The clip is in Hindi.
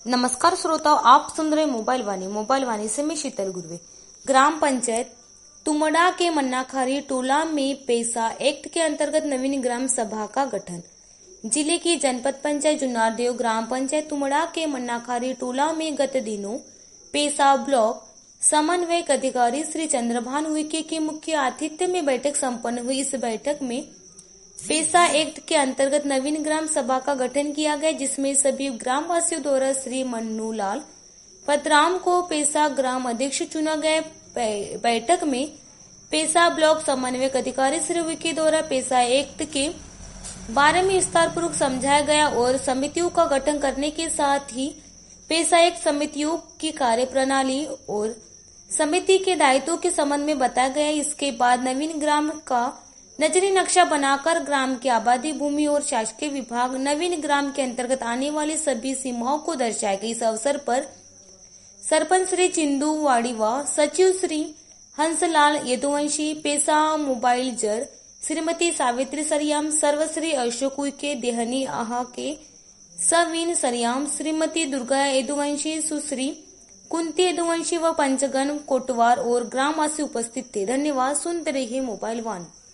नमस्कार श्रोताओं, आप सुन रहे मोबाइल वाणी से मैं शीतल गुर्वे। ग्राम पंचायत तुमड़ा के मन्नाखारी टोला में पैसा एक्ट के अंतर्गत नवीन ग्राम सभा का गठन। जिले की जनपद पंचायत जुन्नारदेव ग्राम पंचायत तुमड़ा के मन्नाखारी टोला में गत दिनों पैसा ब्लॉक समन्वयक अधिकारी श्री चंद्रभान उइके के मुख्य आतिथ्य में बैठक संपन्न हुई। इस बैठक में पैसा एक्ट के अंतर्गत नवीन ग्राम सभा का गठन किया गया, जिसमें सभी ग्रामवासियों द्वारा श्री मन्नूलाल पतराम को पैसा ग्राम अध्यक्ष चुना गया। बैठक में पैसा ब्लॉक समन्वयक अधिकारी श्री उइके द्वारा पैसा एक्ट के बारे में विस्तार पूर्वक समझाया गया और समितियों का गठन करने के साथ ही पैसा एक्ट समितियों की कार्यप्रणाली और समिति के दायित्वों के संबंध में बताया गया। इसके बाद नवीन ग्राम का नजरी नक्शा बनाकर ग्राम की आबादी, भूमि और शासकीय विभाग नवीन ग्राम के अंतर्गत आने वाली सभी सीमाओं को दर्शाया गया। इस अवसर पर सरपंच श्री चिंदू वाड़ीवा, सचिव श्री हंसलाल यदुवंशी, पैसा मोबाइल जर श्रीमती सावित्री सरियाम, सर्वश्री अशोक उइके, देहनी आहा के सवीन सरियाम, श्रीमती दुर्गा यदुवंशी, सुश्री कुंती यदुवंशी व पंचगण कोटवार और ग्रामवासी उपस्थित थे। धन्यवाद। सुनते रहिए मोबाइल वन।